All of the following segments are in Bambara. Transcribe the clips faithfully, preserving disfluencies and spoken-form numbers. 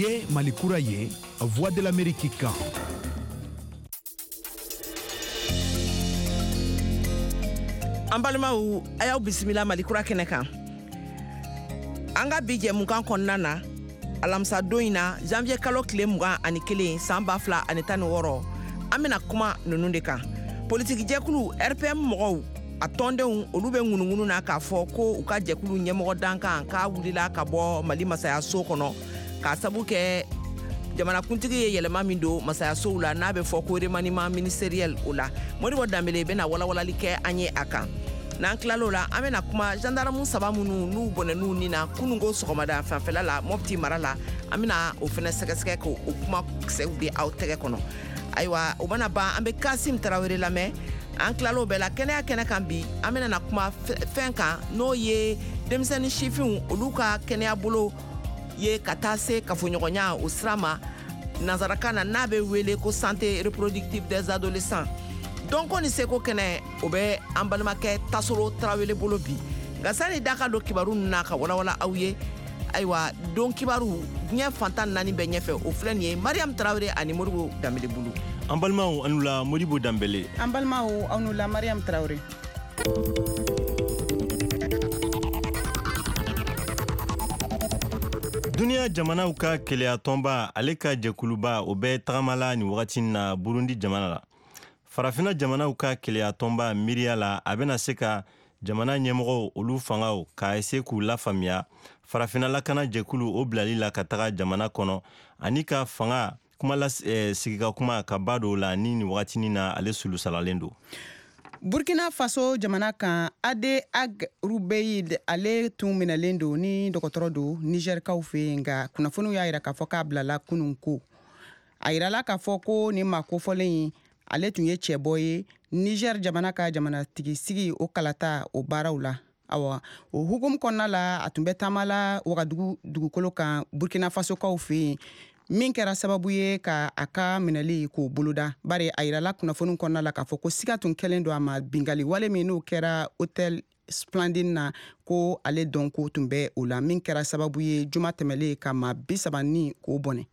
Niye Malikura ye, Voix de l'Amérique kan. An balimaw a y'aw bisimila Malikura kɛnɛ kan. An ka bi jɛmukan kɔnɔna na alamisa don in na janvier kalo tile mugan ani kelen san ba fila ani tan ni wɔɔrɔ an bɛna kuma ninnu de kan. Politiki jɛkulu R P M mɔgɔw a tɔndenw olu bɛ ŋunuŋunu na k'a fɔ ko u ka jɛkulu ɲɛmɔgɔ dankan k'a wulila ka bɔ Mali masayaso kɔnɔ k'a sabu kɛ jamanakuntigi ye yɛlɛma min don masayasow la n'a bɛ fɔ ko remaniement ministériel o la. Modibo Dambele bɛna walawalali kɛ an ye a kan. N'an tilal'o la an bɛna kuma gendarme saba minnu n'u bɔnɛn'u nin na kununko sɔgɔmada fanfɛla la Mopti mara la an bɛna o fɛnɛ sɛgɛsɛgɛ k'o kuma kisɛw di aw tɛgɛ kɔnɔ. Ayiwa o mana ban an bɛ Kasim Tarawele lamɛn. An tilal'o bɛɛ la kɛnɛya kɛnɛ kan bi an bɛna na kuma fɛn kan n'o ye denmisɛnnin sifinw olu ka kɛnɛya bolo ye ka taa se kafoɲɔgɔnya o sira ma nanzarakan na n'a bɛ wele ko santé reproductive des adolescents. Dɔnko ni seko kɛnɛ o bɛ an balimakɛ Tasoro Tarawele bolo bi. Nka sani da ka don kibaru ninnu na ka walawala aw ye ayiwa don kibaru diɲɛ fantan naani bɛɛ ɲɛfɛ o filɛ nin ye Mariam Tarawele ani Modibo Dambele bolo. An balimaw anu la Modibo Dambele. An balimaw anu la Mariam Tarawele. Duniya jamanaw ka keleya tɔnba ale ka jɛkuluba o bɛ tagamala ni wagati na Burundi jamana la. Farafina jamanaw ka keleya tɔnba miiriya la a bɛna se ka jamana ɲɛmɔgɔw olu fangaw k'a ese k'u lafaamuya farafina lakana jɛkulu o bilali la ka taga jamana kɔnɔ ani ka fanga kuma la sigika kuma ka ba dɔw la ni ni wagati na ale sulu salalen don. Burkina Faso jamana kan Ade Ag Rubeid ale tun minɛlen don ni dɔgɔtɔrɔ don Nigerkaw fɛ yen nka kunnafoniw y'a jira k'a fɔ k'a bilala kunun ko. A jirala k'a fɔ ko nin maa kofɔlen ale tun ye cɛbɔ ye Niger jamana ka jamanatigi sigi o kalata o baaraw la. Awa o hukumu kɔnɔna la a tun bɛ taamala Wagadugu dugukolo kan Burkina Faso kaw fɛ yen min kɛra sababu ye ka a ka minɛli k'o boloda. Bari a jirala kunnafoniw kɔnɔna la k'a fɔ ko siga tun kɛlen don a ma bingali wale min n'o kɛra Hôtel Splendide na ko ale dɔn ko tun bɛ o la min kɛra sababu ye juma tɛmɛlen ka ma bi saba ni k'o bɔnɛ.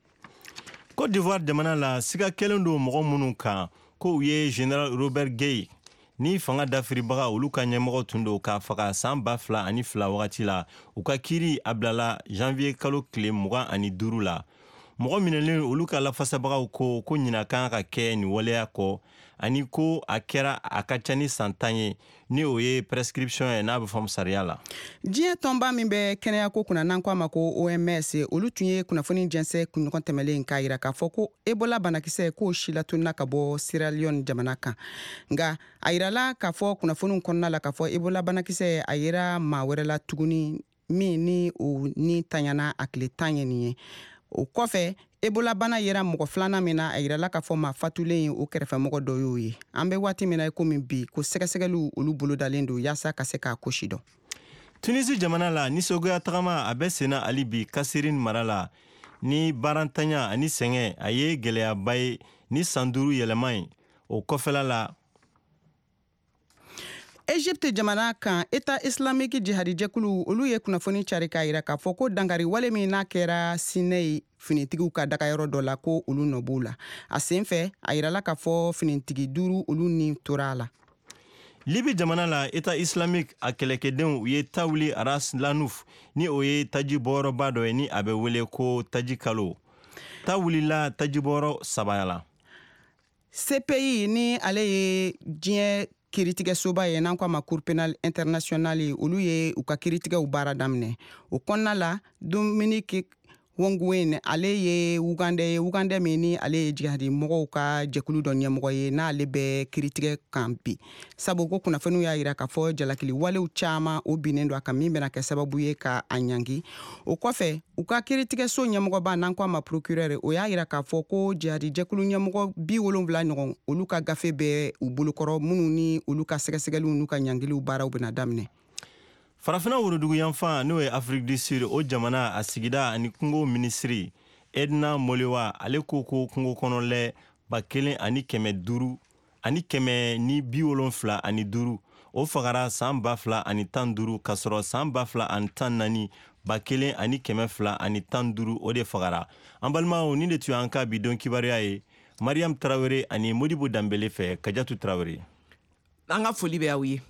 Côte d'Ivoire jamana la siga kɛlen don mɔgɔ minnu kan ko u ye Général Robert Gueye ni fanga dafiribaga olu ka ɲɛmɔgɔ tun don k'a faga san ba fila ani fila wagati la u ka kiiri a bilala janvier kalo tile mugan ani duuru la. Mɔgɔ minɛlen olu ka lafasabagaw ko ko ɲina kan ka kɛ ni waleya kɔ ani ko a kɛra a ka ca ni san tan ye ni o ye prescription ye n'a bɛ fɔ sariya la. Diɲɛ tɔnba min bɛ kɛnɛya ko kunna n'an ko a ma ko O M S olu tun ye kunnafoni jɛnsɛ kunɲɔgɔn tɛmɛlen k'a jira k'a fɔ ko Ebola banakisɛ k'o si latununa ka bɔ Sierra Leone jamana kan. Nka a jirala k'a fɔ kunnafoniw kɔnɔna la k'a fɔ Ebola banakisɛ a yera maa wɛrɛ la tuguni min ni o ni tanyana a tile tan ye nin ye. O kɔfɛ Ebola bana yera mɔgɔ filanan min na a jirala k'a fɔ maa fatulen o kɛrɛfɛmɔgɔ dɔ y'o ye. An bɛ waati min na komi bi ko sɛgɛsɛgɛliw olu bolodalen don yaasa ka se k'a kosi dɔn. Tunisi jamana la nisɔngoya tagama a bɛ senna hali bi Kasserine mara la ni barantanya ani sɛngɛ a ye gɛlɛyaba ye ni san duuru yɛlɛma ye o kɔfɛla la. Egypte jamana kan État islamique jihadi jɛkulu olu ye kunnafoni cari k'a jira k'a fɔ ko dankari wale min n'a kɛra Sinai finitigiw ka dagayɔrɔ dɔ la ko olu nɔ b'u la. A sen fɛ a jirala k'a fɔ finitigi duuru olu ni tora a la. Libi jamana la État islamique a kɛlɛkɛdenw u ye Tawili Ras Lanouf ni o ye taji bɔrɔba dɔ ye ni a bɛ wele ko taji kalo. Tawilila taji bɔrɔ sabaya la. C P I ni ale ye diɲɛ kiritigɛ soba ye n'an ko a ma Cour pénale internationale olu ye u ka kiritigɛw baara daminɛ. O kɔnɔna la Dominique Ongwen ale ye Uganda ye Uganda min ni ale ye jihadi mɔgɔw ka jɛkulu dɔ ɲɛmɔgɔ ye n'ale bɛ kiritigɛ kan bi. Sabu ko kunnafoniw y'a jira k'a fɔ jalakili walew caman o binnen don a kan min bɛna kɛ sababu ye ka a ɲangi. O kɔfɛ u ka kiritigɛso ɲɛmɔgɔba n'an ko a ma procureur o y'a jira k'a fɔ ko jihadi jɛkulu ɲɛmɔgɔ bi wolonwula ɲɔgɔn olu ka gafe bɛ u bolokɔrɔ minnu ni olu ka sɛgɛsɛgɛliw n'u ka ɲangiliw baaraw bɛna daminɛ. Farafina worodugu yanfan n'o ye Afrique du Sud o jamana a sigida ani kungo minisiri Edna Molewa ale ko ko kungo kɔnɔlɛ ba kelen ani kɛmɛ duuru ani kɛmɛ ni bi wolonfila ani duuru o fagara san ba fila ani tan duru ka sɔrɔ san ba fila ani tan nani ba kelen ani kɛmɛ fila ani tan duru o de fagara. An balimaw ni de tun y'an ka bidon kibaruya ye Mariam Tarawele ani Modibo Dambele fɛ Kajatu Tarawele. An ka foli bɛ aw ye.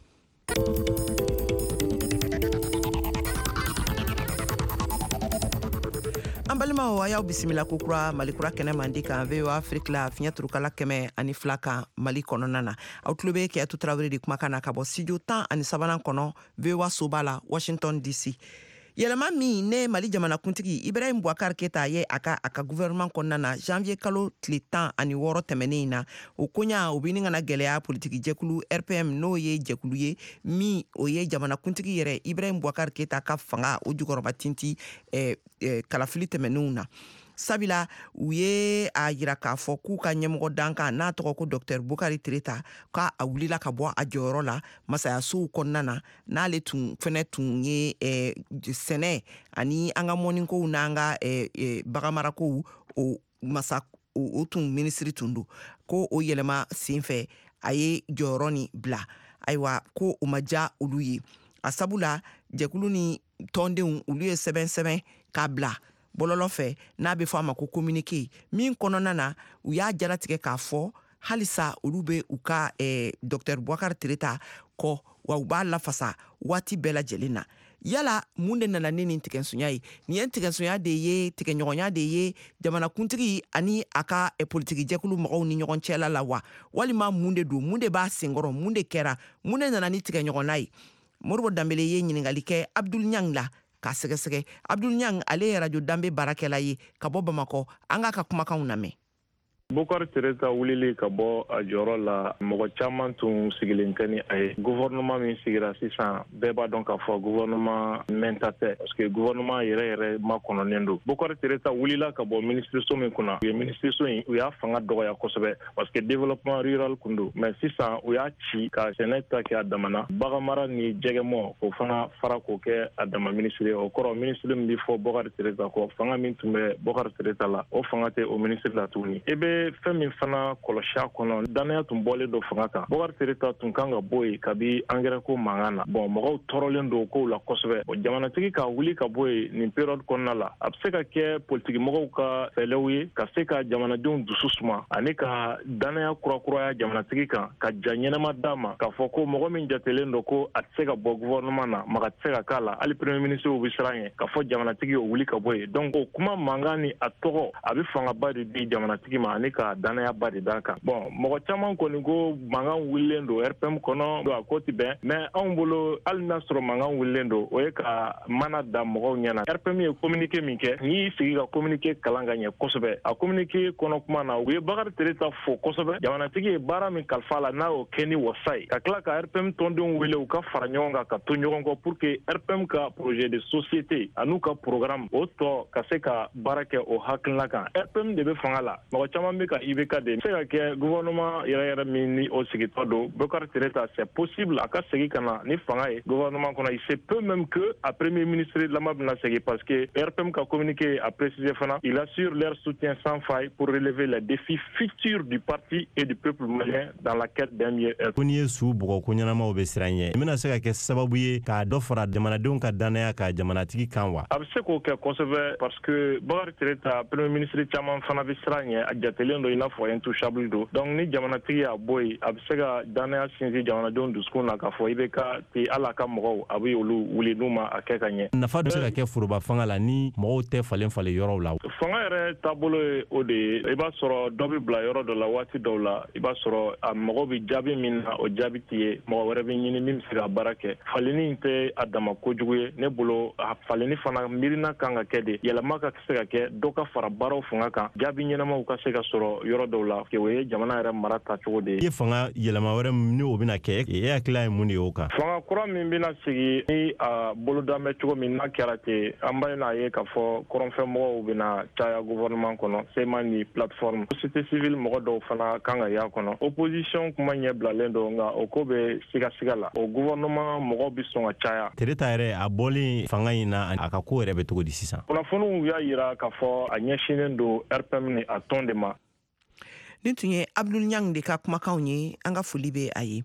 An balimaw a y'aw bisimila kokura malikura kɛnɛ mandi kan V O A Afrique la fiɲɛ turukala kɛmɛ ani fila kan Mali kɔnɔna na. Aw tulo bɛ Keyatu Tarawele de kumakan na ka bɔ studio tan ani sabanan kɔnɔ V O A soba la Washington D C. Yɛlɛma min ne Mali jamanakuntigi Ibrahim Boubacar Keita ye a ka a ka gouvernement kɔnɔna na janvier kalo tile tan ani wɔɔrɔ tɛmɛnen na o koɲa o bɛ ni kana gɛlɛya politiki jɛkulu R P M n'o ye jɛkulu ye min o ye jamanakuntigi yɛrɛ Ibrahim Boubacar Keita ka fanga o jukɔrɔba tinti eh, eh, kalafili tɛmɛnenw na. Sabila u ye a yira k'a fɔ k'u ka ɲɛmɔgɔ dankan n'a tɔgɔ ko Dr Bukari Tireta k'a a wulila ka bɔ a jɔyɔrɔ la masayasow kɔnɔna na n'ale tun fɛnɛ tun ye eh, sɛnɛ ani an ka mɔnikow n'an ka eh, eh, bagamarakow o masa o, o tun minisiri tun do ko o yɛlɛma senfɛ a ye jɔyɔrɔ ni bila ayiwa ko o ma ja olu ye a sabula jɛkulu ni tɔndenw olu ye sɛbɛn sɛbɛn k'a bila bololɔ fɛ n'a bɛ fɔ a ma ko communiqué min kɔnɔna na u y'a jaratigɛ k'a fɔ halisa olu bɛ u ka eh, Dr Boubacar Tireta kɔ wa u b'a lafasa waati bɛɛ lajɛlen na. Yala mun de nana ni nin tigɛnsunya ye nin ye tigɛnsunya de ye tigɛɲɔgɔnya de ye jamanakuntigi ani a ka eh, politiki jɛkulu mɔgɔw ni ɲɔgɔn cɛla la wa walima mun de don mun de b'a senkɔrɔ mun de kɛra mun de nana ni tigɛɲɔgɔnna ye. Modibo Dambele ye ɲininkali kɛ Abdul Niang la ka sɛgɛsɛgɛ. Abdul Niang ale ye radio danbe baarakɛla ye ka bɔ Bamakɔ an ka ka kumakanw lamɛn. Boubacar Tireta wulili ka bɔ a jɔyɔrɔ la mɔgɔ caman tun sigilen tɛ ni a ye gouvernement min sigira sisan bɛɛ b'a dɔn k'a fɔ gouvernement mɛnta tɛ parce que gouvernement yɛrɛ yɛrɛ ma kɔnɔnen don. Boubacar Tireta wulila ka bɔ ministreso min kunna u ye ministreso in u y'a fanga dɔgɔya kosɛbɛ parce que développement rural kun don mais sisan u y'a ci ka sɛnɛ ta kɛ a damana baganmara ni jɛgɛmɔ o fana fara k'o kɛ a dama ministre o kɔrɔ ministre min bɛ fɔ Boubacar Tireta kɔ fanga min tun bɛ Boubacar Tireta la o fanga tɛ o ministre la tuguni. E bɛ fɛn min fana kɔlɔsiya kɔnɔ danaya tun bɔlen don fanga kan Boubacar Tireta tun kan ka bɔ yen kabi engrais ko mankan na bon mɔgɔw tɔɔrɔlen don kow la kosɛbɛ o jamanatigi ka wuli ka bɔ yen nin période kɔnɔna la a bɛ se ka kɛ politiki mɔgɔw ka fɛlɛw ye ka se ka jamanadenw dusu suma ani ka danaya kurakuraya jamanatigi kan ka ja ɲɛnama d'a ma k'a fɔ ko mɔgɔ min jatelen don ko a tɛ se ka bɔ gouvernement na maka tɛ se ka k'a la hali premier ministre bɛ siran ɲɛ k'a fɔ jamanatigi o wuli ka bɔ yen donc o kuma mankan ni a tɔgɔ a bɛ fangaba de di jamanatigi ma ani ka danaya ba de d'a kan bon mɔgɔ caman kɔni ko mankan wulilen don R P M kɔnɔ don a ko tɛ bɛn mais anw bolo hali n'a sɔrɔ mankan wulilen don o ye ka mana da mɔgɔw ɲɛna R P M ye communiqué min kɛ n'i y'i sigi ka communiqué kalan ka ɲɛ kosɛbɛ a communiqué kɔnɔ kuma na u ye Boubacar Tireta fo kosɛbɛ jamanatigi ye baara min kalifa la n'a y'o kɛ ni wasa ye ka tila ka R P M tɔndenw wele u ka fara ɲɔgɔn kan ka to ɲɔgɔn kɔ pour que R P M ka projet de société an'u ka programme o tɔ ka se ka baara kɛ o hakilina kan R P M de bɛ fanga la mɔgɔ caman bɛ ka I B K de se ka kɛ gouvernement yɛrɛ yɛrɛ min ni o sigitɔ don Boubacar Tireta c'est possible a ka segin ka na ni fanga ye gouvernement kɔnɔ il se peut même que a premier ministre lama bɛna segin parce que R P M ka communiqué a précisé fana il assure leur soutien sans faille pour relever les défis futurs du parti et du peuple malien dans la quête d'un mieux être. Ko n'i ye su bugɔ ko ɲɛnamaw bɛ siran ɲɛ i bɛna se ka kɛ sababu ye k'a dɔ fara jamanadenw ka danaya ka jamanatigi kan wa. A bɛ se k'o kɛ kosɛbɛ parce que Boubacar Tireta premier ministre caman fana bɛ siran ɲɛ a jatelen don i n'a fɔ intouchable don donc ni jamanatigi y'a bɔ yen a bɛ se ka danaya sinsin jamanadenw dusukun na k'a fɔ I B K te ala ka mɔgɔw a bɛ olu wuli n'u ma a kɛ ka ɲɛ. Nafa bɛ se ka kɛ foroba fanga la ni mɔgɔw tɛ falen falen yɔrɔw la. Fanga yɛrɛ taabolo ye o de ye i b'a sɔrɔ dɔ bɛ bila yɔrɔ dɔ la waati dɔw la i b'a sɔrɔ a mɔgɔ bɛ jaabi min na o jaabi tɛ ye mɔgɔ wɛrɛ bɛ ɲini min bɛ se ka baara kɛ falenni in tɛ a dama kojugu ye ne bolo a falenni fana miirina kan ka kɛ de yɛlɛma ka se ka kɛ dɔ ka fara baaraw fanga kan jaabi ɲɛnamaw ka se ka sɔrɔ yɔrɔ dɔw la o ye jamana yɛrɛ mara tacogo de ye. I ye fanga yɛlɛma wɛrɛ ni o bɛna kɛ e hakili ye mun de y'o kan. Fanga kura min bɛna sigi ni a boloda bɛ cogo min n'a kɛra ten an b'a ye k'a fɔ kɔrɔnfɛ mɔgɔw bɛna caya gouvernement kɔnɔ sema ni plateforme société civile mɔgɔ dɔw fana kan ka y'a kɔnɔ opposition kuma ɲɛ bilalen don nka o ko bɛ sigasiga la o gouvernement mɔgɔw bɛ sɔn ka caya. Tireta yɛrɛ a bɔlen fanga in na a ka ko yɛrɛ bɛ cogo di sisan. Kunnafoniw y'a yira k'a fɔ a ɲɛsinnen don R P M ni a tɔn de ma. Nin tun ye Abdul Niang de ka kumakanw ye an ka foli bɛ a ye.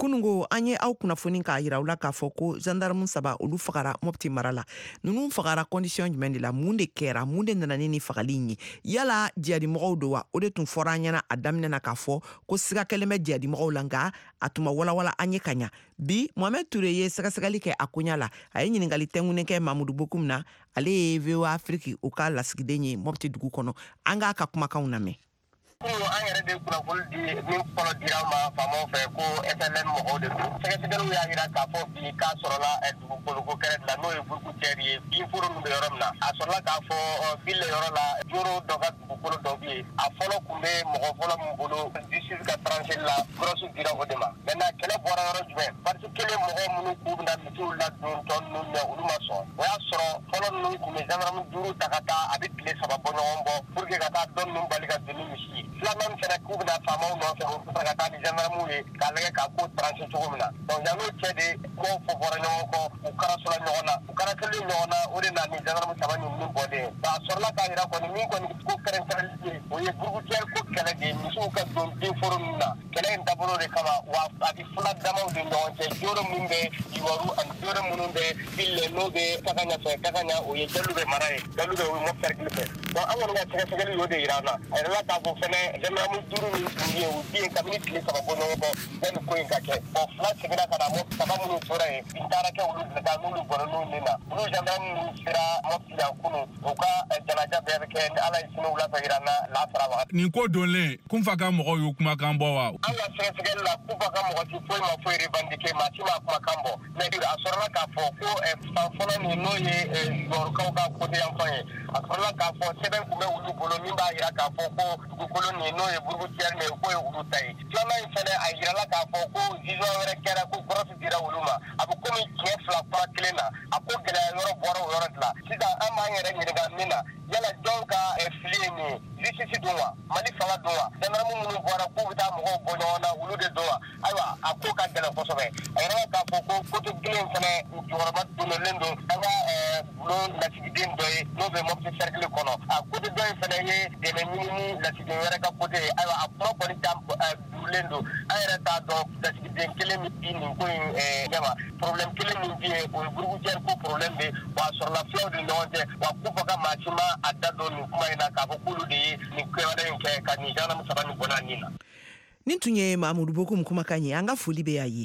kunungo an ye aw kunnafoni k'a yira u la k'a fɔ ko gendarme saba olu fagara Mopti mara la. Ninnu fagara condition jumɛn de la, mun de kɛra, mun de nana ni ni fagali in ye. Yala jihadimɔgɔw do wa? O de tun fɔra an ɲɛna a daminɛ na k'a fɔ ko siga kɛlen bɛ jihadimɔgɔw la, nka a tun ma walawala an ye ka ɲa. Bi Mohamed Toure ye sɛgɛsɛgɛli kɛ a koɲa la. A ye ɲininkali tɛngunen kɛ Mamudu Bokum na. Ale ye V O A Afrique u ka lasigiden ye Mopti dugu kɔnɔ. An k'a ka kumakanw lamɛn. An yɛrɛ de kunnafoni di min fɔlɔ dira ma faamaw fɛ ko F L N mɔgɔw de don. Sɛgɛsɛgɛliw y'a yira k'a fɔ bi k'a sɔrɔla dugukolo ko kɛrɛ la n'o ye Burukutɛri ye bin foro min bɛ yɔrɔ min na. A sɔrɔla k'a fɔ ville yɔrɔ la joro dɔ ka dugukolo dɔ bɛ yen. A fɔlɔ tun bɛ mɔgɔ fɔlɔ min bolo district ka tranché la grɔsi dira o de ma. Maintenant kɛlɛ bɔra yɔrɔ jumɛn? Parti kelen mɔgɔ minnu k'u bɛna misiw ladon tɔ ninnu ɲɛ olu ma sɔn. O y'a sɔrɔ fɔlɔ ninnu tun bɛ gendarme duuru ta ka taa a bɛ tile saba bɔ ɲɔgɔn bɔ pour que ka taa dɔ ninnu bali ka don ni misi ye. Filanan fɛnɛ k'u bɛna faamaw nɔfɛ u bɛ ka taa ni gendarmew ye k'a lajɛ k'a ko tranché cogo min na. Donc yan'o cɛ de ko fɔfɔra ɲɔgɔn kɔ u karasɔla ɲɔgɔn na. U karakɛlen ɲɔgɔn na o de na ni gendarme saba ni ninnu bɔlen. A sɔrɔla k'a yira kɔni min kɔni ko kɛrɛnkɛrɛnli ye o ye Burukutɛri ko kɛlɛ de ye misiw ka don den foro ninnu na. Kɛlɛ in dabolo de kama wa a bɛ fila damaw de ɲɔgɔn cɛ joro min bɛ Iwaru ani joro minnu bɛ ville n'o bɛ Kakaɲa fɛ Kakaɲa o ye Jalu bɛ mara ye Jalu bɛ o ye Mopti fɛ. Donc an kɔni ka sɛgɛsɛgɛli y'o de yira an na. A yɛrɛla k'a fɔ fɛnɛ gendarme duuru min tun ye u den kabini tile saba bɔ ɲɔgɔn kɔ yanni ko in ka kɛ. Bon fila seginna ka na Mopti saba minnu tora yen n taara kɛ olu bɛɛ kan n'olu bɔra n'u nin na. Olu gendarme minnu sera Mopti yan kunun u ka janaja bɛɛ bɛ kɛ ni Ala ye sini wula fɛ yira n na lasara wagati. Nin ko donlen Kunfa ka mɔgɔw y'u kumakan bɔ wa? An ka sɛgɛsɛgɛli la Kunfa ka mɔgɔ si foyi ma foyi revendiquer maa si ma kumakan bɔ. Mais a sɔrɔla k'a fɔ ko fan fɔlɔ nin n'o ye Iwarukaw ka côté yan fan ye a sɔrɔla k'a fɔ sɛbɛn tun bɛ olu bolo min b'a yira k'a fɔ ko dugukolo nin n'o ye Burukutɛri mais ko ye olu ta ye. Filanan in fɛnɛ a yirala k'a fɔ ko jugement wɛrɛ kɛra ko grɔsi dira olu ma. A bɛ komi tiɲɛ fila kuma kelen na a ko gɛlɛya yɔrɔ bɔra o yɔrɔ de la. Sisan an b'an yɛrɛ ɲininka min na yala jɔn ka fili ye nin ye justice don wa Mali fanga don wa gendarme minnu bɔra k'u bɛ taa mɔgɔw bɔ ɲɔgɔn na olu de don wa ayiwa a ko ka gɛlɛn kosɛbɛ. A yirala k'a fɔ ko côté kelen fɛnɛ jɔyɔrɔba donnen don an ka bulon lasigiden dɔ ye n'o bɛ Mopti cercle kɔnɔ. A côté dɔ in fɛnɛ ye dɛmɛ ɲini ni lasigiden wɛrɛ ka côté ye ayiwa a kuma kɔni dugulen don an yɛrɛ t'a dɔn lasigiden kelen min di nin ko in ɲɛma problème kelen min di ye o ye Burukutɛri ko problème de wa a sɔrɔla filaw de ɲɔgɔn cɛ wa Kunfa ka maa si ma a da don nin kuma in na k'a fɔ k'olu de ye nin kɛwale in kɛ ka nin gendarme saba nin bɔ n'a nin na. Nin tun ye Mamudu Bokum kumakan ye. An ka foli bɛ y'a ye.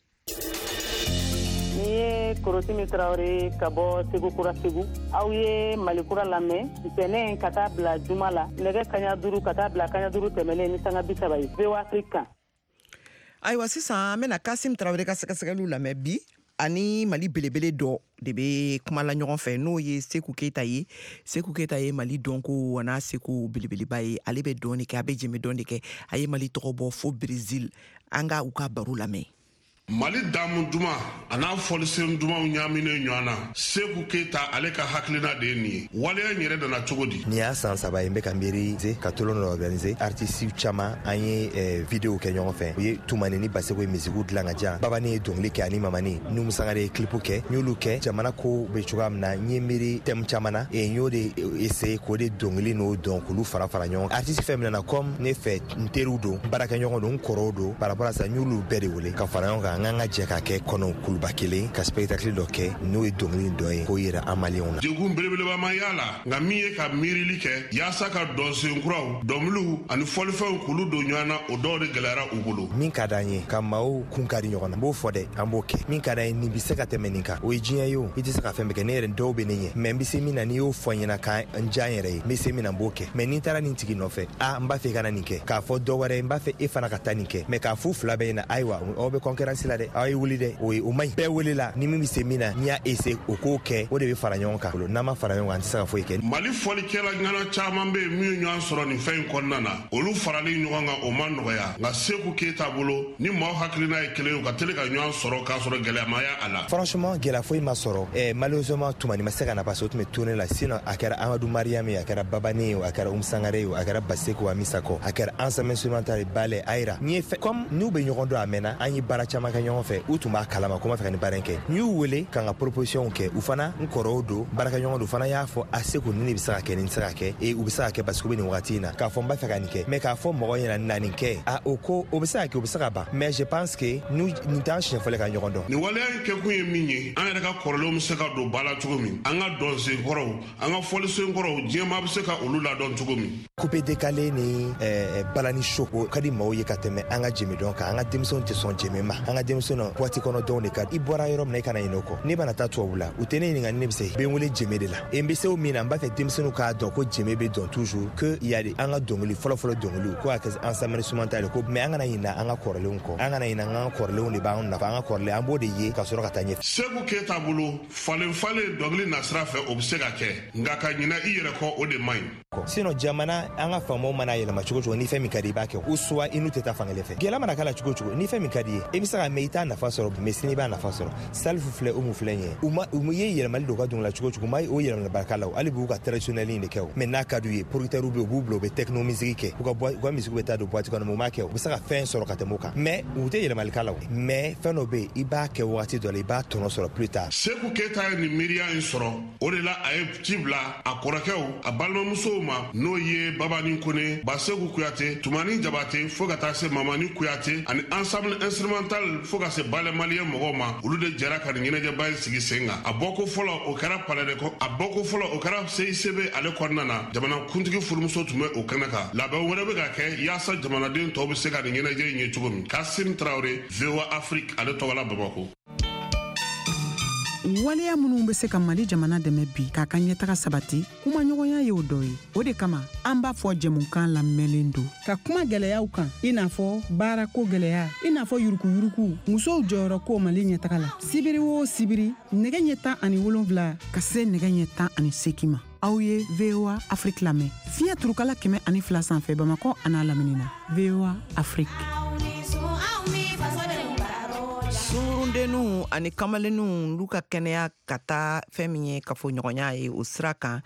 Ni ye Korosimi Traore ka bɔ Segu Kura Segu. Aw ye Malikura lamɛn ntɛnɛn ka taa bila juma la nɛgɛ kaɲa duuru ka taa bila kaɲa duuru tɛmɛlen ni sanga bi saba ye V O A Afrique kan. Ayiwa sisan an bɛna Kasim Traore ka sɛgɛsɛgɛliw lamɛn bi ani Mali belebele dɔ de bɛ kuma la ɲɔgɔn fɛ n'o ye Seku Keyita ye. Seku Keyita ye Mali dɔnko n'a Seku belebeleba ye. Ale bɛ dɔn de kɛ a bɛ jɛmɛ dɔn de kɛ. A ye Mali tɔgɔ bɔ fo Brésil. An ka u ka baro lamɛn. Mali damu duma a n'a fɔlisen dumaw ɲaaminen ɲɔgɔn na Seku Keyita ale ka hakilina de ye nin ye. Waleya in yɛrɛ nana cogo di? Nin y'a san saba ye n bɛ ka miiri ka tolon dɔ organiser artiste caman an ye video kɛ ɲɔgɔn fɛ. U ye Tumani ni Baseko ye musique dilan ka diyan. Babani ye dɔnkili kɛ ani Mamani Numu Sangare ye clip kɛ. N y'olu kɛ jamana ko bɛ cogoya min na n ye miiri thème caman na et n y'o de essayer k'o de dɔnkili n'o dɔn k'olu fara fara ɲɔgɔn kan. Artiste fɛn min nana comme ne fɛ n teriw don n baarakɛɲɔgɔn don n kɔrɔw don par rapport à ça n y'olu bɛɛ de wele ka fara ɲɔgɔn kan. An ka jɛ ka kɛ kɔnɔ kuluba kelen ka spectacle dɔ kɛ n'o ye dɔnkili dɔ ye k'o yɛrɛ an maliyɛnw na. Degun belebeleba ma y'a la nka min ye ka miirili kɛ yaasa ka dɔnsenkuraw dɔnkiliw ani fɔlifɛnw k'olu don ɲɔgɔn na o dɔw de gɛlɛyara u bolo. Min ka d'an ye ka maaw kun kari ɲɔgɔn na n b'o fɔ dɛ an b'o kɛ. Min ka d'an ye nin bɛ se ka tɛmɛ nin kan o ye diɲɛ ye o i tɛ se ka fɛn bɛɛ kɛ ne yɛrɛ dɔw bɛ ne ɲɛ mɛ n bɛ se min na n'i y'o fɔ n ɲɛna ka n diya n yɛrɛ ye n bɛ se min na n b'o kɛ mɛ ni n taara nin tigi nɔfɛ a n b'a fɛ i ka na nin kɛ k'a fɔ dɔ wɛrɛ n b'a fɛ e fana ka taa nin kɛ mɛ k'a fɔ fila bɛɛ ɲɛna ayiwa aw bɛ concurrence la dɛ aw ye wuli dɛ o ye o maɲi bɛɛ wele la ni min bɛ se min na n'i y'a ese o k'o kɛ o de bɛ fara ɲɔgɔn kan n'an ma fara ɲɔgɔn kan an tɛ se ka foyi kɛ. Mali fɔlikɛla ŋana caman bɛ yen min ye ɲɔgɔn sɔrɔ nin fɛn in kɔnɔna na olu farali ɲɔgɔn kan o ma nɔgɔya nka Seku Keyita bolo ni maaw hakilina ye kelen ye u ka teli ka ɲɔgɔn sɔrɔ k'a sɔrɔ gɛlɛya ma y'a la. Franchement gɛlɛya foyi ma sɔrɔ ɛɛ malheureusement Tumani ma se ka na parce que o tun bɛ tourner la sinon a kɛra Amadu Mariam ye a kɛra Babani ye a kɛra Umu Sangare ye a kɛra Baseko Amisako a kɛra ensemble instrumental Bale Ayira n ye fɛ comme n'u bɛ ɲɔgɔn dɔn a mɛnna an ye baara caman kɛ kɛ ɲɔgɔn fɛ u tun b'a kalama ko ma fɛ ka ni baara in kɛ n y'u wele ka n ka proposition kɛ u fana n kɔrɔw don baarakɛɲɔgɔn don fana y'a fɔ a se ko ni ne bɛ se ka kɛ ni n tɛ se ka kɛ e u bɛ se ka kɛ parce que u bɛ nin wagati in na k'a fɔ n b'a fɛ ka nin kɛ mais k'a fɔ mɔgɔ ɲɛna na nin kɛ a o ko o bɛ se ka kɛ o bɛ se ka ban mais je pense que nin t'an siɲɛ fɔlɔ ka ɲɔgɔn dɔn nin waleya in kɛkun ye min ye an yɛrɛ ka kɔrɔlenw bɛ se ka don ba la cogo min an ka dɔnsen kɔrɔw an ka fɔlisen kɔrɔw diɲɛmaa bɛ se ka olu ladɔn cogo min coupe décalé ni balani show o ka di maaw ye ka tɛmɛ an ka jɛmi dɔn kan an ka denmisɛnw tɛ sɔn jɛmi ma an ka denmisɛnw waati kɔnɔ dɔn de ka i bɔra yɔrɔ min na i kana ɲinɛ o kɔ ne bɛna taa tubabu la u tɛ ne ɲininka ni ne bɛ se bɛ n wele jɛmi de la e n bɛ se o min na n b'a fɛ denmisɛnw k'a dɔn ko jɛmi bɛ dɔn toujours que il y a de an ka dɔnkili fɔlɔfɔlɔ dɔnkiliw ko a kɛ ensemble instrumental ko mais an kana ɲinɛ an ka kɔrɔlenw kɔ an kana ɲinɛ an ka kɔrɔlenw de b'an nafa an ka kɔrɔlen an b'o de ye ka sɔrɔ ka taa ɲɛfɛ Seku Keyita bolo falen falen dɔnkili nasira fɛ o bɛ se ka kɛ nka ka ɲinɛ i yɛrɛ kɔ o de man ɲi sinon jamana an ka faamaw mana yɛlɛma cogo cogo ni fɛn min ka di i b'a kɛ o soit i n'u tɛ taa fankelen fɛ gɛlɛya mana k'a la cogo cogo ni fɛn min ka di ye i bɛ se ka mɛn i t'a nafa sɔrɔ mais sini i b'a nafa sɔrɔ Salifu filɛ Umu filɛ ɲɛ u ma u ye yɛlɛmali dɔ ka dɔnkili la cogo cogo u ma o yɛlɛmali barika la o hali b'u ka traditionnel in de kɛ o mais n'a ka d'u ye producteurs bɛ u b'u bila u bɛ techno musique kɛ u ka u ka musique bɛ taa don boîte kɔnɔ mais u m'a kɛ u bɛ se ka fɛn sɔrɔ ka tɛmɛ o kan mais u tɛ yɛlɛmali k'a la o mais fɛn dɔ bɛ yen i b'a kɛ wagati dɔ la i b'a tɔnɔ sɔrɔ plus tard Seku Keyita ye nin miiriya in sɔrɔ o de la a ye ci bila a kɔrɔkɛw a balimamusow ma n'o ye Babani Kone Baseku Kuyate Tumani Jabate fo ka taa se Mamani Kuyate ani ensemble instrumental fo ka se Bale Malien mɔgɔw ma olu de jɛra ka nin ɲɛnajɛba in sigi sen kan a bɔko fɔlɔ o kɛra palais de kɔ a bɔko fɔlɔ o kɛra C I C B ale kɔnɔna na jamana kuntigi furumuso tun bɛ o kɛnɛ kan labɛn wɛrɛ bɛ ka kɛ yaasa jamanaden tɔw bɛ se ka nin ɲɛnajɛ in ye cogo min Kasim Traoré V O A Afrique ale tɔgɔ la Bamako waleya minnu bɛ se ka Mali jamana dɛmɛ bi k'a ka ɲɛtaga sabati kuma ɲɔgɔnya ye o dɔ ye o de kama an b'a fɔ jɛmukan lamɛnlen don ka kuma gɛlɛyaw kan i n'a fɔ baarako gɛlɛya i n'a fɔ yurukuyuruku musow jɔyɔrɔ ko Mali ɲɛtaga la sibiri o sibiri nɛgɛ ɲɛ tan ani wolonwula ka se nɛgɛ ɲɛ tan ani seegin ma aw ye V O A Afrique lamɛn fiɲɛ turukala kɛmɛ ani fila sanfɛ Bamakɔ an'a lamini na V O A Afrique surundenu ani kamalennu lu ka kɛnɛya ka taa fɛn min ye kafoɲɔgɔnya ye o sira kan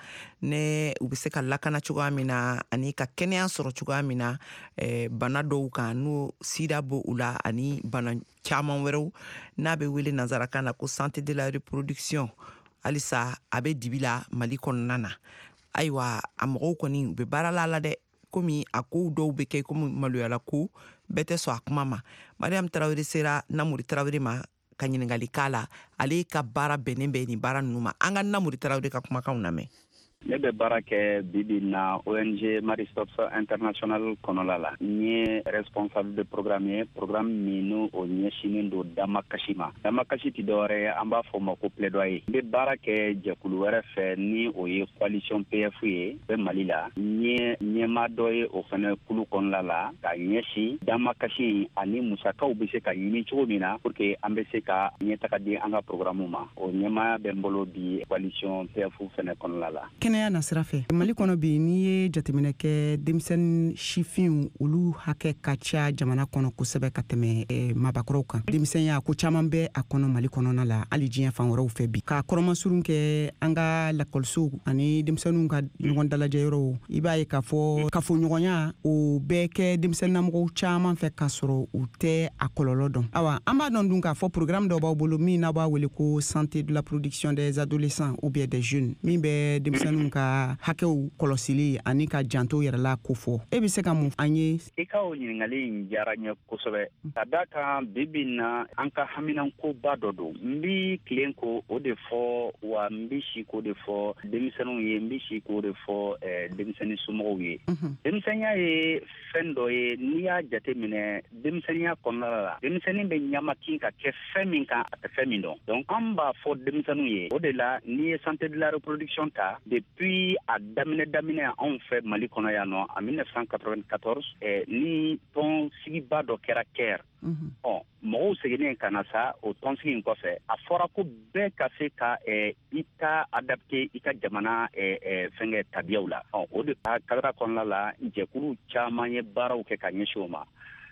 ne u bɛ se ka lakana cogoya min na ani ka kɛnɛya sɔrɔ cogoya min na eh, bana dɔw kan n'o sida b'o u la ani bana caman wɛrɛw n'a bɛ wele nanzarakan na ko santé de la reproduction halisa a bɛ dibi la Mali kɔnɔna na ayiwa a mɔgɔw kɔni u bɛ baara la la dɛ komi a kow dɔw bɛ kɛ komi maloyala ko bɛɛ tɛ sɔn a kuma ma Mariam Traoré sera Namori Traoré ma ka ɲiningali k'a la ale ka baara bɛnnen bɛ nin baara ninnu ma an ka Namori Traoré ka kumakanw lamɛn ne bɛ baara kɛ bibi na O N G Marie Stopes International kɔnɔla la n ye responsable de programme ye programme min n'o o ɲɛsinnen don damakasi ma damakasi tɛ dɔwɛrɛ ye an b'a fɔ o ma ko plaidoyer n bɛ baara kɛ jɛkulu wɛrɛ fɛ ni o ye coalition P F ye bɛ Mali la n ye ɲɛmaa dɔ ye o fɛnɛ kulu kɔnɔla la ka ɲɛsin damakasi ani musakaw bɛ se ka ɲini cogo min na pour que an bɛ se ka ɲɛtaga di an ka programme ma o ɲɛmaa bɛ n bolo bi coalition P F fɛnɛ kɔnɔla la kɛnɛya na sira fɛ Mali kɔnɔ bi n'i ye jateminɛ kɛ denmisɛnnin sifinw olu hakɛ ka ca jamana kɔnɔ kosɛbɛ ka tɛmɛ eh, mabakɔrɔw kan denmisɛnya ko caman bɛ a kɔnɔ Mali kɔnɔna la hali diɲɛ fan wɛrɛw fɛ bi ka kɔrɔmasurun kɛ an ka lakɔlisow ani denmisɛnninw ka ɲɔgɔn dalajɛ yɔrɔw i b'a ye k'a fɔ kafoɲɔgɔnya o bɛɛ kɛ denmisɛnninamɔgɔw caman fɛ k'a sɔrɔ u tɛ a kɔlɔlɔ dɔn awa an b'a dɔn dun k'a fɔ programme dɔ b'aw bolo min n'a b'a wele ko santé de la production des adolescents ou bien des jeunes min bɛ denmisɛnninw ka hakɛw kɔlɔsili ani ka janto yɛrɛ la ko fɔ e bɛ se ka mun an ye i ka o ɲiningali in diyara n ye kosɛbɛ ka da kan bibi na an ka haminankoba dɔ don n bi tilen ko o de fɔ wa n bi si k'o de fɔ denmisɛnninw ye n bi si k'o de fɔ denmisɛnnin somɔgɔw ye denmisɛnniya ye fɛn dɔ ye n'i y'a jate minɛ denmisɛnniya kɔnɔna la denmisɛnnin bɛ ɲamakin ka kɛ fɛn min kan a tɛ fɛn min dɔn donc an b'a fɔ denmisɛnninw ye o de la n'i ye santé de la reproduction ta depuis a daminɛ daminɛ anw fɛ Mali kɔnɔ yan nɔ en mille neuf cent quatre-vingt-quatorze eh, ni tɔn sigiba dɔ kɛra Caire ɔ mɔgɔw seginnen ka na sa o tɔnsigi in kɔfɛ a fɔra ko bɛɛ ka se ka eh, i ta adapte i ka jamana eh, eh, fɛngɛ tabiyaw la ɔ o de ka kadira kɔnɔna la jɛkulu caman ye baaraw kɛ ka ɲɛsin o ma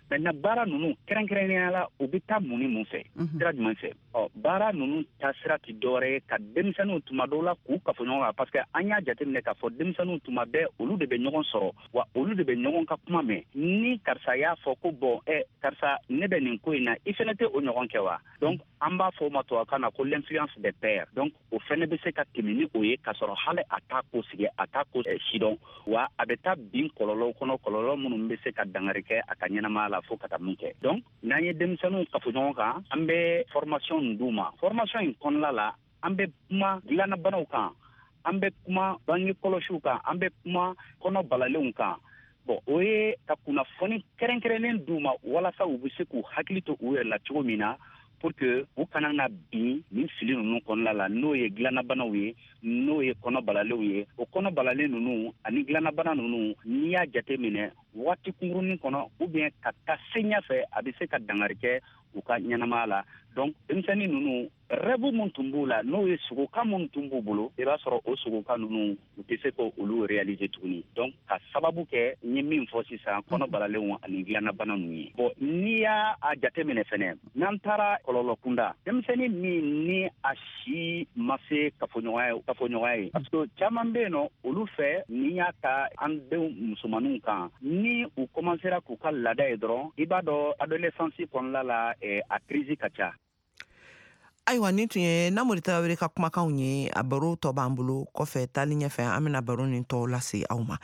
maintenant baara ninnu kɛrɛnkɛrɛnnenya la u bɛ taa mun ni mun fɛ sira jumɛn fɛ ɔ baara ninnu taasira ti dɔwɛrɛ ye ka denmisɛnninw tuma dɔw la k'u kafo ɲɔgɔn kan parce que an y'a jateminɛ k'a fɔ denmisɛnninw tuma bɛɛ olu de bɛ ɲɔgɔn sɔrɔ wa olu de bɛ ɲɔgɔn ka kuma mɛn ni karisa y'a fɔ ko bɔn ɛ karisa ne bɛ nin ko in na i fɛnɛ tɛ o ɲɔgɔn kɛ wa donc an b'a fɔ o ma tubabukan na ko l'influence des pairs donc o fɛnɛ bɛ se ka tɛmɛ ni o ye k'a sɔrɔ hali a t'a ko sigi a t'a ko sidɔn wa a bɛ taa bin kɔlɔlɔw kɔnɔ kɔlɔlɔ minnu bɛ se ka dangari kɛ a ka ɲɛnamaya la fo ka taa mun kɛ donc n'an ye denmisɛnninw kafo ɲɔgɔn kan an bɛ formation nin d'u ma formation in kɔnɔna la an bɛ kuma dilannabanaw kan an bɛ kuma bange kɔlɔsiw kan an bɛ kuma kɔnɔ balalenw kan bon o ye ka kunnafoni kɛrɛnkɛrɛnnen d'u ma walasa u bɛ se k'u hakili to u yɛrɛ la cogo min na pour que u kana na bin nin fili ninnu kɔnɔna la n'o ye dilannabanaw ye n'o ye kɔnɔ balalenw ye o kɔnɔ balalen ninnu ani dilannabana ninnu n'i y'a jate minɛ waati kunkurunin kɔnɔ ou bien ka taa se ɲɛfɛ a bɛ se ka dangari kɛ u ka ɲɛnamaya la donc denmisɛnnin ninnu rêve mun tun b'u la n'o ye sogokan mun tun b'u bolo i b'a sɔrɔ o sogokan ninnu u tɛ se k'olu réaliser tuguni donc ka sababu kɛ n ye min fɔ sisan kɔnɔ balalenw ani dilannabana ninnu ye bon n'i y'a a jateminɛ fɛnɛ n'an taara kɔlɔlɔ kunda denmisɛnnin min ni a si ma se kafoɲɔgɔnya kafoɲɔgɔnya ye parce que caman bɛ yen nɔ olu fɛ n'i y'a ta an denw musomaninw kan ni u commencera k'u ka laada ye dɔrɔn i b'a dɔn adolescence kɔnɔna la a crise ka ca ayiwa nin tun ye Namori Tarawele ka kumakanw ye a baro tɔ b'an bolo kɔfɛ taali ɲɛfɛ an bɛna baro nin tɔw lase aw ma.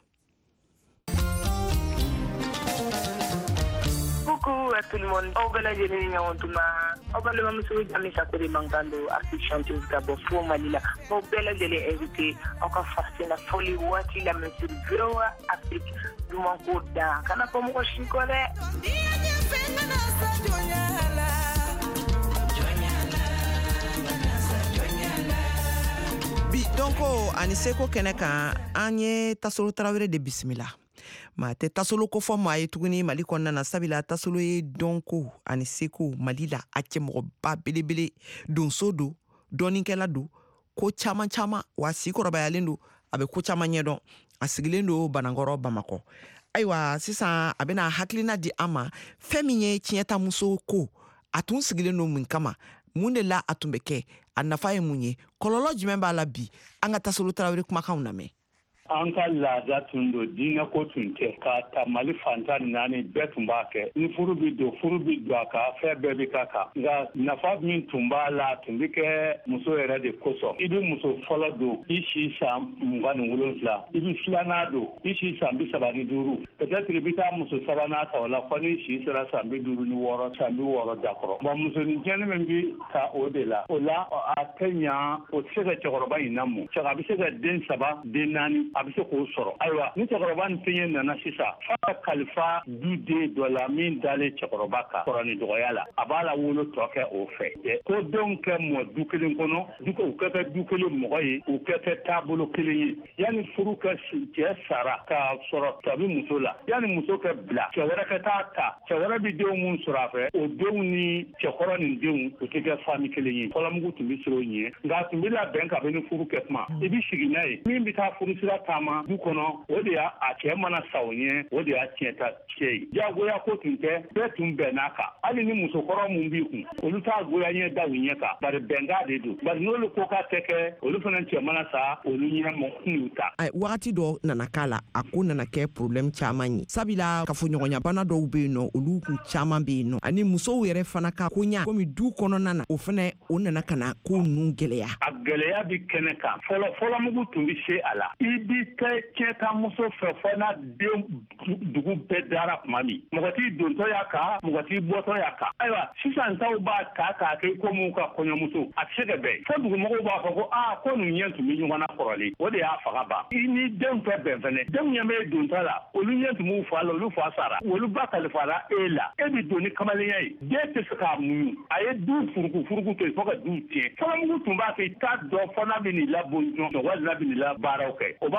Coucou à tout le monde. Au bel jour ni ɲɔgɔntuma. Au bel muso Jami Sakori Mangando artiste chanteuse Gabo fo Mali la. Au bel lajɛlen invité aw ka fasina foli waati la monsieur Véroa Afrique du manko da kana ko mɔgɔ si kɔ dɛ. Bi donko ani seko kɛnɛ kan an ye Tasolo Tarawele de bisimila. Ma tɛ Tasolo ko fɔ maa ye tuguni Mali kɔnɔna na sabila Tasolo ye donko ani seko Mali la a cɛ mɔgɔba belebele donso do dɔɔninkɛla do ko caman caman wa si kɔrɔbayalen do a bɛ ko caman ɲɛdɔn a sigilen do Banangɔrɔ Bamakɔ. Ayiwa sisan a bɛna hakilina di an ma fɛn min ye tiɲɛtamuso ko a tun sigilen do mun kama mun de la a tun bɛ kɛ a nafa ye mun ye kɔlɔlɔ jumɛn b'a la bi an ka Tasolo Tarawele kumakanw lamɛn. An ka laada tun don diinɛ ko tun tɛ k'a ta Mali fantan naani bɛɛ tun b'a kɛ ni furu bi don furu bi don a kan fɛn bɛɛ bi k'a kan nka nafa min tun b'a la tun bi kɛ muso yɛrɛ de kosɔn i bi muso fɔlɔ don i si san mugan ni wolonwula i bi filanan don i si san bi saba ni duuru peut-être i bi taa muso sabanan ta o la fɔ ni si sera san bi duuru ni wɔɔrɔ san bi wɔɔrɔ dakɔrɔ bon musonin kɛnɛ min bi ta o de la o la a tɛ ɲa o tɛ se ka cɛkɔrɔba in lamɔ cɛ a bi se ka den saba den naani a bɛ se k'o sɔrɔ ayiwa ni cɛkɔrɔba ni fɛn nana sisan f'a ka kalifa du den dɔ la min dalen cɛkɔrɔba kan kɔrɔni dɔgɔya la a b'a la wolo tɔ kɛ o fɛ ko denw kɛ mɔ du kelen kɔnɔ du u kɛ kɛ du kelen mɔgɔ ye u kɛ kɛ taabolo kelen ye yanni furu kɛ cɛ sara k'a sɔrɔ tabi muso la yanni muso kɛ bila cɛ wɛrɛ ka taa ta cɛ wɛrɛ bi denw mun sɔrɔ a fɛ o denw ni cɛkɔrɔ ni denw u tɛ kɛ fami kelen ye fɔlɔmugu tun bɛ siran o ɲɛ nka a tun bɛ labɛn ka bɛ ni furu kɛ kuma i bɛ sigi n'a ye min bɛ taa furu sira taama du kɔnɔ o de y'a a cɛ mana sa o ɲɛ o de y'a tiɲɛta cɛ ye diyagoya ko tun tɛ bɛɛ tun bɛn n'a kan hali ni musokɔrɔ mun b'i kun olu t'a goya ɲɛ da u ɲɛ kan bari bɛnkan de don bari n'olu ko k'a tɛ kɛ olu fana cɛ mana sa olu ɲɛ mɔ n'u ta. Wagati dɔ nana k'a la a ko nana kɛ problème caman ye sabila kafoɲɔgɔnya bana dɔw bɛ yen nɔ olu kun caman bɛ yen nɔ ani musow yɛrɛ fana ka koɲa komi du kɔnɔna na o fana o nana ka na ko ninnu gɛlɛya. A gɛlɛya bi kɛnɛ kan fɔlɔ fɔlɔmugu tun bɛ se a la i bi kɛ cɛntamuso fɛ fɔ n'a den dugu bɛɛ dara tuma min mɔgɔ t'i dontɔ y'a kan mɔgɔ t'i bɔtɔ y'a kan ayiwa sisan taw b'a ta k'a kɛ komi ka kɔɲɔmuso a tɛ se ka bɛn fo dugumɔgɔw b'a fɔ ko aa ko nin ɲɛ tun bɛ ɲɔgɔn na kɔrɔlen o de y'a faga ban i ni denw tɛ bɛn fɛnɛ denw ɲɛ bɛ dontɔ la olu ɲɛ tun b'u fa la olu fa sara olu ba kalifara e la e bɛ don ni kamalenya ye den tɛ se k'a muɲu a ye du furuku furuku to yen fo ka du tiɲɛ fɔlɔmugu tun b'a kɛ i t'a dɔn fɔ n'a bɛ nin labon jɔn walima n'a bɛ nin la baaraw kɛ o b'a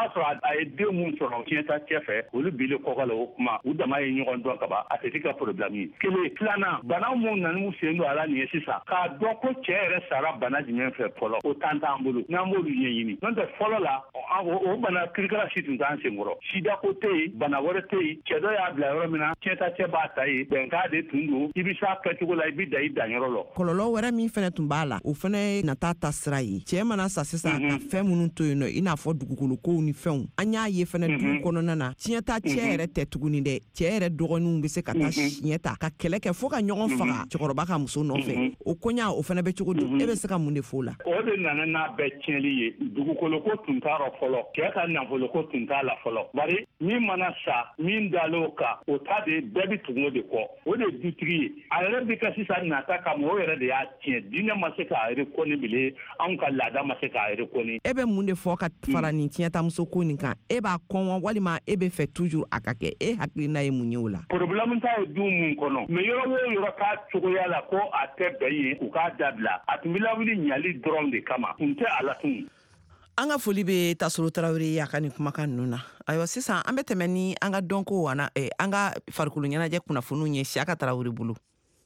n'a sɔrɔ a ye den mun sɔrɔ tiɲɛta cɛ fɛ olu bile kɔkɔ la o kuma u dama ye ɲɔgɔn dɔn ka ban a tɛ ka problème ye kelen filanan bana mun nanu sen don a la nin ye sisan k'a dɔn ko cɛ yɛrɛ sara bana jumɛn fɛ fɔlɔ o tan t'an bolo n'an b'olu ɲɛɲini n'o tɛ fɔlɔ la o bana kirikara si tun t'an senkɔrɔ sida ko tɛ yen bana wɛrɛ tɛ yen cɛ dɔ y'a bila yɔrɔ min na tiɲɛta cɛ b'a ta ye bɛnkan de tun don i bɛ s'a kɛcogo la i bɛ da i danyɔrɔ la kɔlɔlɔ wɛrɛ min fɛnɛ tun b'a la o fɛnɛ ye nata ta sira ye cɛ mana sa sisan ka fɛn minnu to yen nɔ i n'a fɔ dugukolokow ni fɛnw an y'a ye fɛnɛ dugu kɔnɔna na tiɲɛta cɛ yɛrɛ tɛ tuguni dɛ cɛ yɛrɛ dɔgɔninw bɛ se ka taa siɲɛ ta ka kɛlɛ kɛ fo ka ɲɔgɔn faga cɛkɔrɔba ka muso nɔfɛ o koɲa o fɛnɛ bɛ cogo di e bɛ se ka mun de fɔ o la o de nana n'a bɛɛ tiɲɛli ye dugukoloko tun t'a rɔ fɔlɔ cɛ ka nafoloko tun t'a la fɔlɔ bari min mana sa min dalen o kan o ta de bɛɛ bɛ tugu o de kɔ o de ye dutigi ye a yɛrɛ bɛ ka sisan nata kama o yɛrɛ de y'a tiɲɛ diinɛ ma se k'a rekɔni bilen anw ka laada ma se k'a rekɔni e bɛ mun de fɔ ka fara nin tiɲɛtamuso ko nin kan e b'a kɔn wa walima e bɛ fɛ toujours a ka kɛ e hakilina ye mun ye o la problème ta ye du mun kɔnɔ mais yɔrɔ o yɔrɔ k'a cogoya la ko a tɛ bɛn ye u k'a dabila a tun bɛ lawuli ɲali dɔrɔn de kama tun tɛ a la tun an ka foli bɛ Tasoro Tarawele a ka nin kumakan ninnu na ayiwa sisan an bɛ tɛmɛ ni an ka dɔnko ana eh, an ka farikolo ɲɛnajɛ kunnafoniw ye Siyaka Tarawele bolo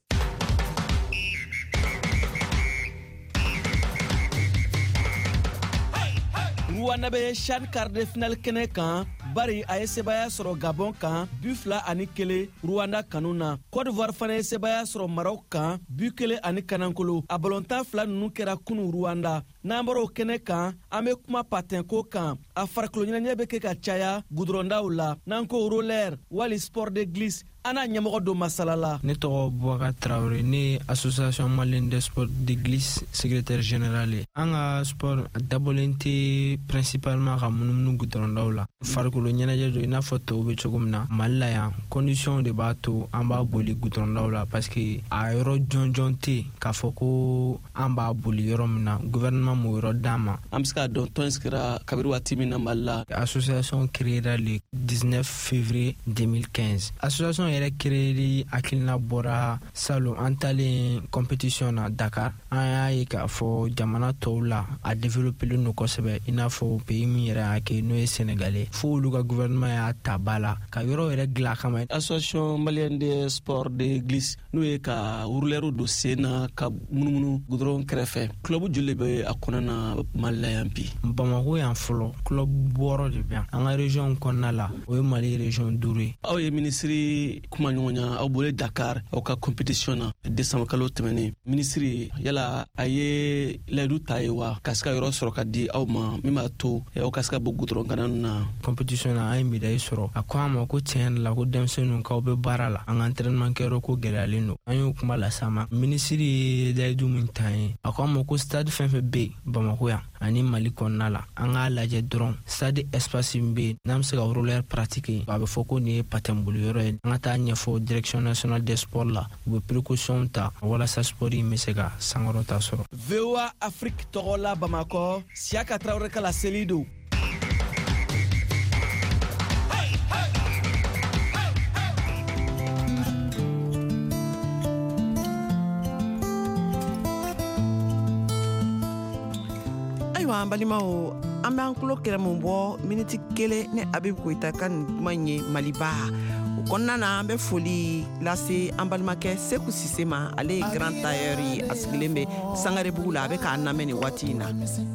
Rwanda bɛ Chan quart de finale kɛnɛ kan bari a ye sebaya sɔrɔ Gabon kan bu fila ani kelen Rwanda kanu na Côte d'Ivoire fana ye sebaya sɔrɔ Maroc kan bu kelen ani kanankolo a balontan fila ninnu kɛra kunu Rwanda n'an bɔra o kɛnɛ kan an bɛ kuma patɛnko kan a farikolo ɲɛnajɛ bɛ kɛ ka caya goudrondaw la n'an ko roller wali sport de glisse ana ɲɛmɔgɔ do masala la ne tɔgɔ Boubacar Traoré ne association malienne de sport de glisse secrétaire général ye an ka sport dabɔlen tɛ principalement ka munumunu goudrondaw la farikolo ɲɛnajɛ do i n'a fɔ tɔw bɛ cogo min na Mali la yan condition de b'a to an b'a boli goudrondaw la parce que a yɔrɔ jɔn jɔn tɛ k'a fɔ ko an b'a boli yɔrɔ min na gouvernement m'o yɔrɔ d'an ma an bɛ se k'a dɔn tɔn sigira kabiri waati min na Mali la association créera le dix-neuf février deux mille quinze association yɛrɛ créeli hakilina bɔra salon an talen compétition na Dakar an y'a ye k'a fɔ jamana tɔw la a développelen no kosɛbɛ i n'a fɔ pays min yɛrɛ y'a kɛ n'o ye Sénégalais fo olu ka gouvernement y'a ta ba la ka yɔrɔ yɛrɛ dilan kama association malienne de sport de glisse n'o ye ka rouleur don sen na ka munumunu goudron kɛrɛfɛ club joli bɛ a kɔnɔna Mali la yan bi Bamako yan fɔlɔ club wɔɔrɔ de bɛ yan an ka région kɔnɔna la o ye Mali région duuru ye aw ye ministre kuma ɲɔgɔn ya aw bolo Dakar aw ka compétition na décembre kalo tɛmɛnen ministre yala a ye layidu ta ye wa ka se ka yɔrɔ sɔrɔ ka di aw ma min b'a to aw ka se ka bɔ goudron kana na compétition na an ye médaille sɔrɔ a ko an ma ko tiɲɛ la ko denmisɛnninw k'aw bɛ baara la an ka entraînement kɛyɔrɔ ko gɛlɛyalen don an y'o kuma las'a ma ministre ye layidu min ta ye a ko an ma ko stade fɛn fɛn bɛ yen Bamako yan ani Mali kɔnɔna la an k'a lajɛ dɔrɔn stade espace min bɛ yen n'an bɛ se ka roller pratiquer a bɛ fɔ ko nin ye patin boli yɔrɔ ye an ka taa ɲɛfɔ direction nationale des sports la u bɛ précaution ta walasa sport in bɛ se ka sankɔrɔta sɔrɔ V O A Afrique tɔgɔ la Bamakɔ Siyaka Tarawele ka laseli don an balimaw an b'an tulo kɛrɛ mun bɔ miniti kelen ne Abibu Koyita ka nin kuma in ye Maliba o kɔnɔna na an bɛ foli lase an balimakɛ Seku Sise ma ale ye grand tailleur ye a sigilen bɛ Sangarebugu la a bɛ k'a lamɛn nin waati in na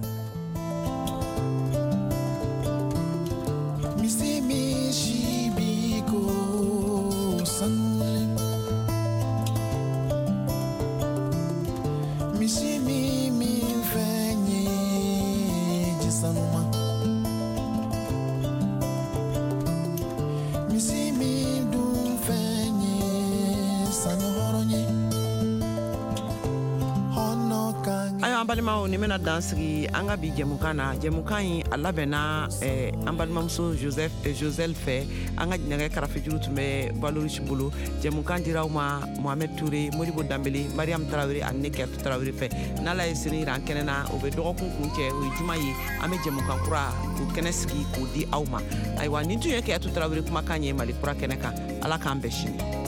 balimaw ni mena dansigi an ka bi jɛmukan na jɛmukan in a labɛnna eh, an balimamuso Joseph eh, Josel fɛ an ka nɛgɛ karafejuru tun bɛ Balorich bolo jɛmukan diraw ma Mohamed Touré Modibo Dambele Mariam Tarawele ani ne Kɛrɛtu Tarawele fɛ n'Ala ye sini jira an kɛnɛ na o bɛ dɔgɔkun kun cɛ o ye juma ye an bɛ jɛmukan kura k'o kɛnɛ sigi k'o di aw ma ayiwa nin tun ye Kɛrɛtu Tarawele kumakan ye Mali kura kɛnɛ kan Ala k'an bɛn sini